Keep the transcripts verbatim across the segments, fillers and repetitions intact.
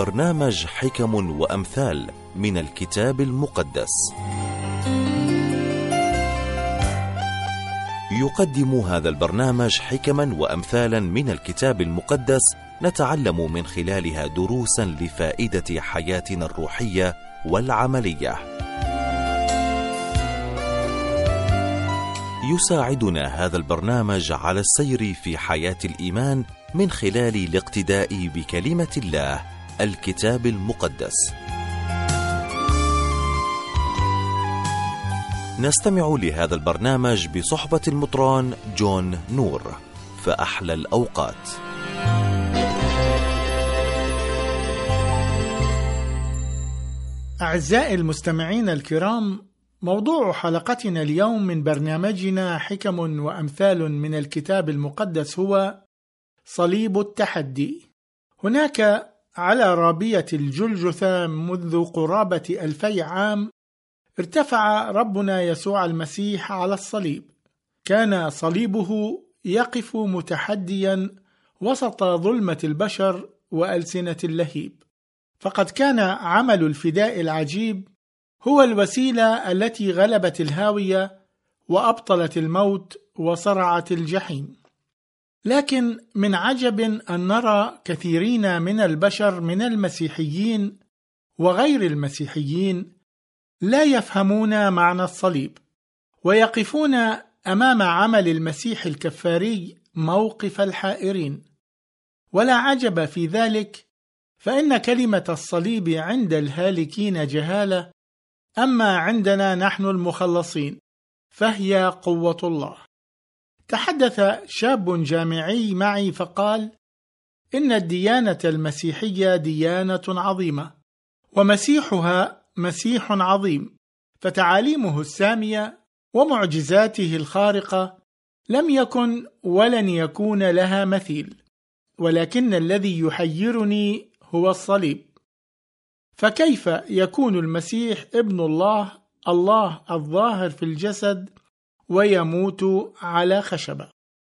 برنامج حكم وأمثال من الكتاب المقدس. يقدم هذا البرنامج حكما وأمثالا من الكتاب المقدس، نتعلم من خلالها دروسا لفائدة حياتنا الروحية والعملية. يساعدنا هذا البرنامج على السير في حياة الإيمان من خلال الاقتداء بكلمة الله، الكتاب المقدس. نستمع لهذا البرنامج بصحبة المطران جون نور. فأحلى الأوقات. أعزائي المستمعين الكرام، موضوع حلقتنا اليوم من برنامجنا حكم وأمثال من الكتاب المقدس هو صليب التحدي. هناك على رابية الجلجثة منذ قرابة ألفي عام ارتفع ربنا يسوع المسيح على الصليب. كان صليبه يقف متحديا وسط ظلمة البشر وألسنة اللهيب، فقد كان عمل الفداء العجيب هو الوسيلة التي غلبت الهاوية وأبطلت الموت وصرعت الجحيم. لكن من عجب أن نرى كثيرين من البشر من المسيحيين وغير المسيحيين لا يفهمون معنى الصليب، ويقفون أمام عمل المسيح الكفاري موقف الحائرين. ولا عجب في ذلك، فإن كلمة الصليب عند الهالكين جهالة، أما عندنا نحن المخلصين فهي قوة الله. تحدث شاب جامعي معي فقال: إن الديانة المسيحية ديانة عظيمة، ومسيحها مسيح عظيم، فتعاليمه السامية ومعجزاته الخارقة لم يكن ولن يكون لها مثيل، ولكن الذي يحيرني هو الصليب. فكيف يكون المسيح ابن الله، الله الظاهر في الجسد، ويموت على خشبة؟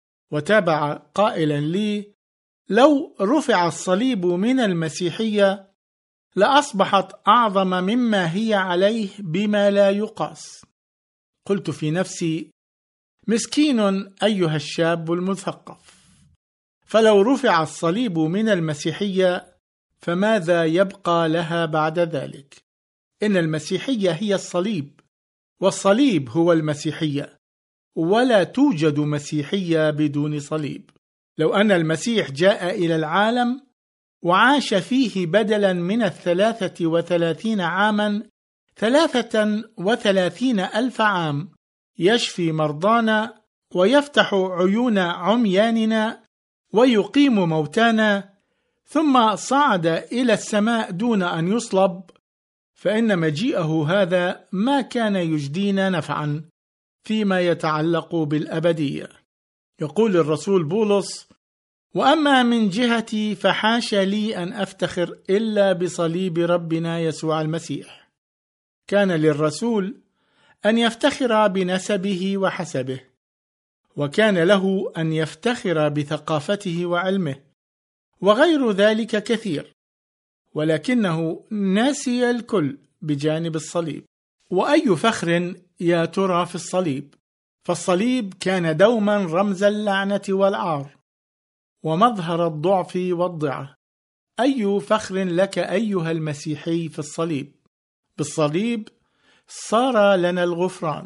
وتابع قائلا لي: لو رفع الصليب من المسيحية لأصبحت أعظم مما هي عليه بما لا يقاس. قلت في نفسي: مسكين أيها الشاب المثقف، فلو رفع الصليب من المسيحية فماذا يبقى لها بعد ذلك؟ إن المسيحية هي الصليب، والصليب هو المسيحية، ولا توجد مسيحية بدون صليب. لو أن المسيح جاء إلى العالم وعاش فيه بدلا من الثلاثة وثلاثين عاما ثلاثة وثلاثين ألف عام، يشفي مرضانا ويفتح عيون عمياننا ويقيم موتانا، ثم صعد إلى السماء دون أن يصلب، فإن مجيئه هذا ما كان يجدينا نفعا فيما يتعلق بالأبدية. يقول الرسول بولس: وأما من جهتي فحاش لي أن أفتخر إلا بصليب ربنا يسوع المسيح. كان للرسول أن يفتخر بنسبه وحسبه، وكان له أن يفتخر بثقافته وعلمه، وغير ذلك كثير، ولكنه ناسي الكل بجانب الصليب. وأي فخر يا ترى في الصليب؟ فالصليب كان دوما رمز اللعنة والعار ومظهر الضعف والضعة. أي فخر لك أيها المسيحي في الصليب؟ بالصليب صار لنا الغفران،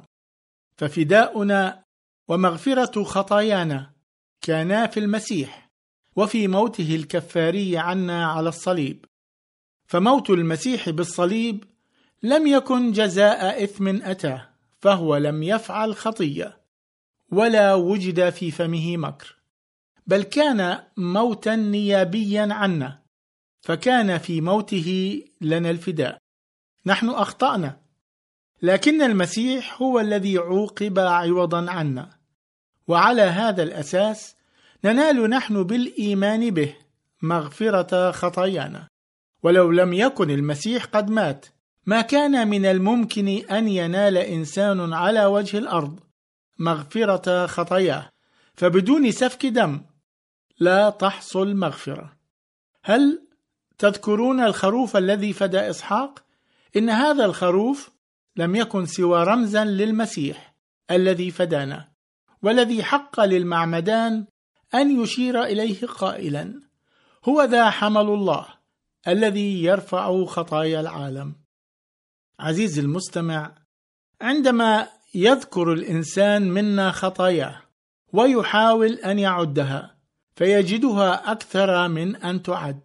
ففداؤنا ومغفرة خطايانا كانا في المسيح وفي موته الكفاري عنا على الصليب. فموت المسيح بالصليب لم يكن جزاء إثم أتاه، فهو لم يفعل خطية ولا وجد في فمه مكر، بل كان موتا نيابيا عنا، فكان في موته لنا الفداء. نحن أخطأنا، لكن المسيح هو الذي عوقب عوضا عنا، وعلى هذا الأساس ننال نحن بالإيمان به مغفرة خطايانا. ولو لم يكن المسيح قد مات، ما كان من الممكن أن ينال إنسان على وجه الأرض مغفرة خطاياه، فبدون سفك دم لا تحصل مغفرة. هل تذكرون الخروف الذي فدى إسحاق؟ إن هذا الخروف لم يكن سوى رمزا للمسيح الذي فدانا، والذي حق للمعمدان أن يشير إليه قائلا: هو ذا حمل الله الذي يرفع خطايا العالم. عزيزي المستمع، عندما يذكر الإنسان منا خطاياه ويحاول أن يعدها فيجدها أكثر من أن تعد،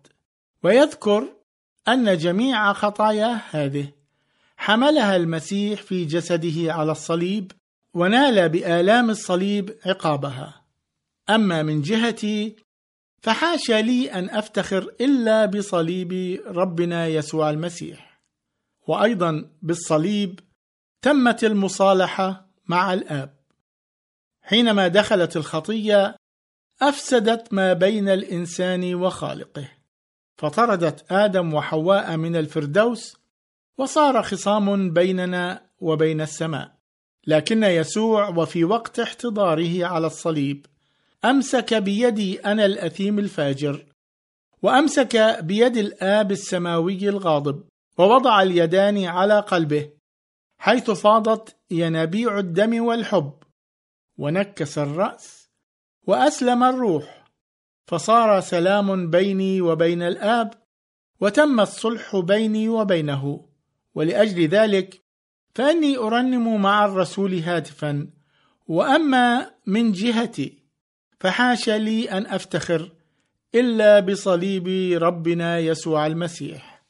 ويذكر أن جميع خطاياه هذه حملها المسيح في جسده على الصليب، ونال بآلام الصليب عقابها. أما من جهتي فحاشا لي أن أفتخر إلا بصليب ربنا يسوع المسيح. وأيضا بالصليب تمت المصالحة مع الآب. حينما دخلت الخطية أفسدت ما بين الإنسان وخالقه، فطردت آدم وحواء من الفردوس، وصار خصام بيننا وبين السماء. لكن يسوع وفي وقت احتضاره على الصليب أمسك بيدي أنا الأثيم الفاجر، وأمسك بيد الآب السماوي الغاضب، ووضع اليدان على قلبه حيث فاضت ينابيع الدم والحب، ونكس الرأس وأسلم الروح، فصار سلام بيني وبين الآب، وتم الصلح بيني وبينه. ولأجل ذلك فإني أرنم مع الرسول هاتفا: وأما من جهتي فحاشا لي أن أفتخر إلا بصليب ربنا يسوع المسيح.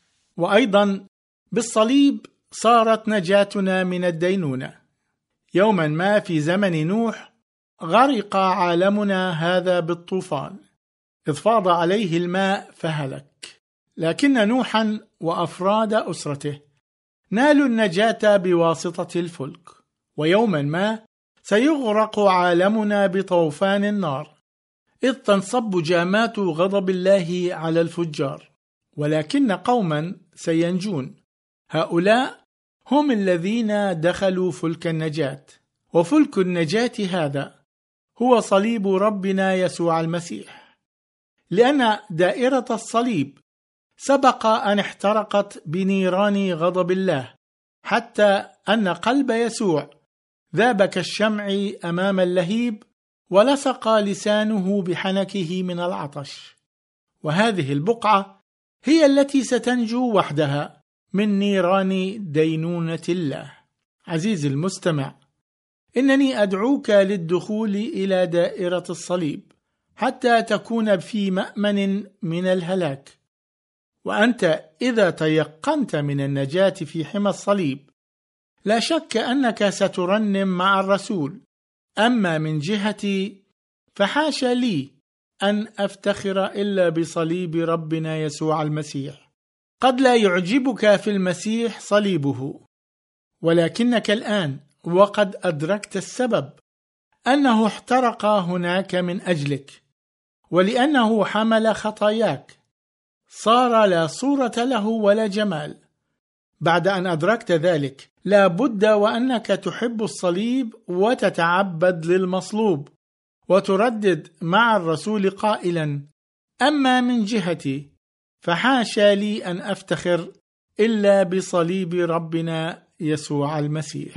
وأيضا بالصليب صارت نجاتنا من الدينونة. يوما ما في زمن نوح غرق عالمنا هذا بالطوفان، إذ فاض عليه الماء فهلك، لكن نوحا وأفراد أسرته نالوا النجاة بواسطة الفلك. ويوما ما سيغرق عالمنا بطوفان النار، إذ تنصب جامات غضب الله على الفجار، ولكن قوما سينجون. هؤلاء هم الذين دخلوا فلك النجاة، وفلك النجاة هذا هو صليب ربنا يسوع المسيح، لأن دائرة الصليب سبق أن احترقت بنيران غضب الله، حتى أن قلب يسوع ذاب كالشمع أمام اللهيب، ولصق لسانه بحنكه من العطش. وهذه البقعة هي التي ستنجو وحدها من نيران دينونة الله. عزيزي المستمع، إنني أدعوك للدخول إلى دائرة الصليب حتى تكون في مأمن من الهلاك. وأنت إذا تيقنت من النجاة في حمى الصليب لا شك أنك سترنم مع الرسول: أما من جهتي فحاشا لي أن أفتخر إلا بصليب ربنا يسوع المسيح. قد لا يعجبك في المسيح صليبه، ولكنك الآن وقد أدركت السبب، أنه احترق هناك من أجلك، ولأنه حمل خطاياك صار لا صورة له ولا جمال. بعد أن أدركت ذلك لا بد وأنك تحب الصليب وتتعبد للمصلوب، وتردد مع الرسول قائلا: أما من جهتي فحاشا لي أن أفتخر إلا بصليب ربنا يسوع المسيح.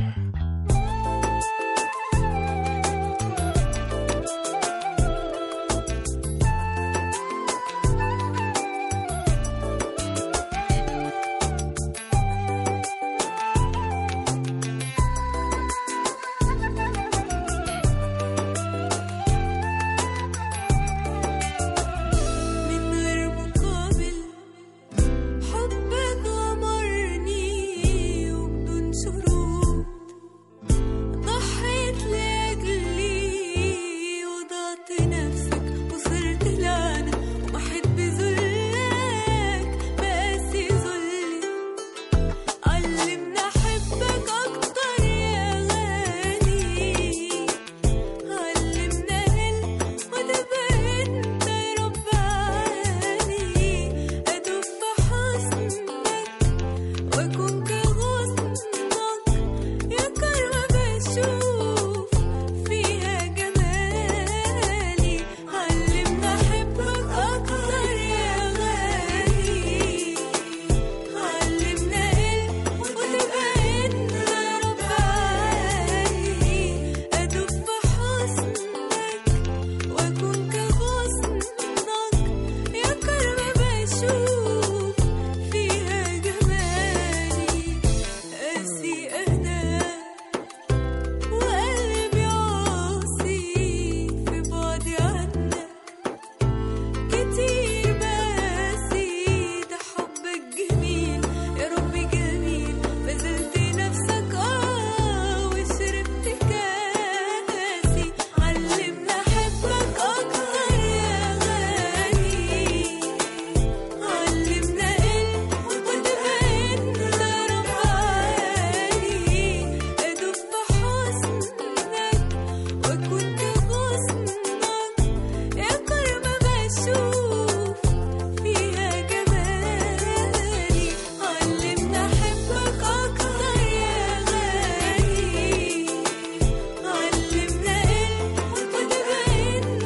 بشوف فيها جمالي. علمنا أحبك أكتر يا غالي، علمنا إن وتبقى إنت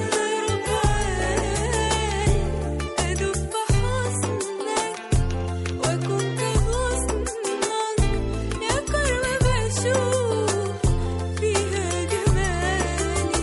رباني. أدوب في حسنك وأكون كغصنك يا كرم بشوف فيها جمالي.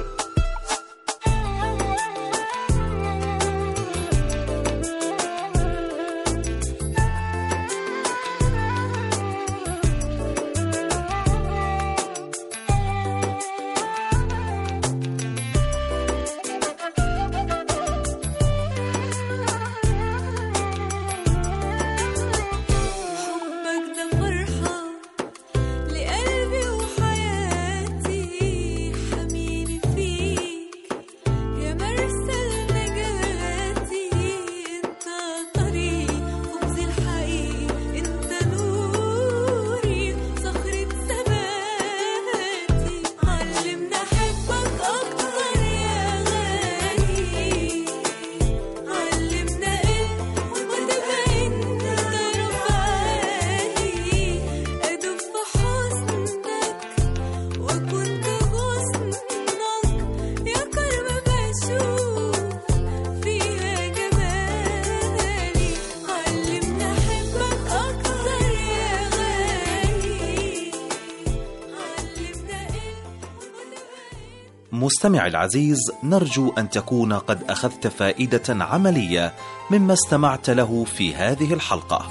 حبك ده فرحة لقلبي وحياتي، حميني فيك يا مرسى نجاتي. انت طريق خبزي الحقيقي، انت نوري صخرة ثباتي. علمنا أحبك أكتر يا غالي، علمنا إن وتبقى إنت رباني. أدوب في حسنك وأكون كغصنك يا كرم بشوف فيها جمالي. علمنا أحبك أكتر يا غالي، علمنا إن وتبقى مستمع العزيز، نرجو أن تكون قد أخذت فائدة عملية مما استمعت له في هذه الحلقة.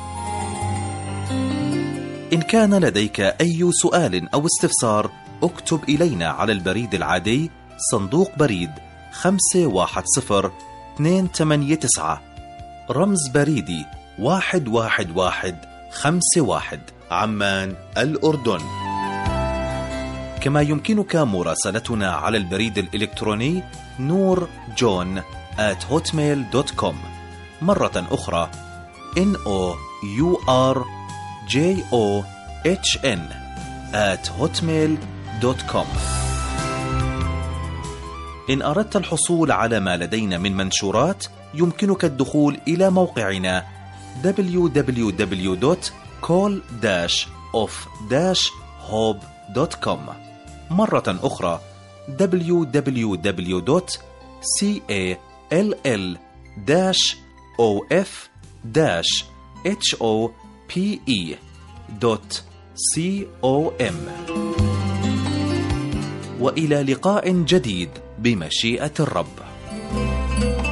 إن كان لديك أي سؤال أو استفسار اكتب إلينا على البريد العادي صندوق بريد خمسة واحد صفر اثنين ثمانية تسعة، رمز بريدي واحد واحد واحد خمسة واحد، عمان الأردن. كما يمكنك مراسلتنا على البريد الإلكتروني نور جون آت هوتميل دوت كوم. مرة أخرى إن أو يو آر جي أو إتش إن آت هوتميل دوت كوم. إن أردت الحصول على ما لدينا من منشورات يمكنك الدخول إلى موقعنا دبليو دبليو دبليو دوت كول داش أوف داش هوب دوت كوم. مرة أخرى دبليو دبليو دبليو دوت كول داش أوف داش هوب دوت كوم. وإلى لقاء جديد بمشيئة الرب.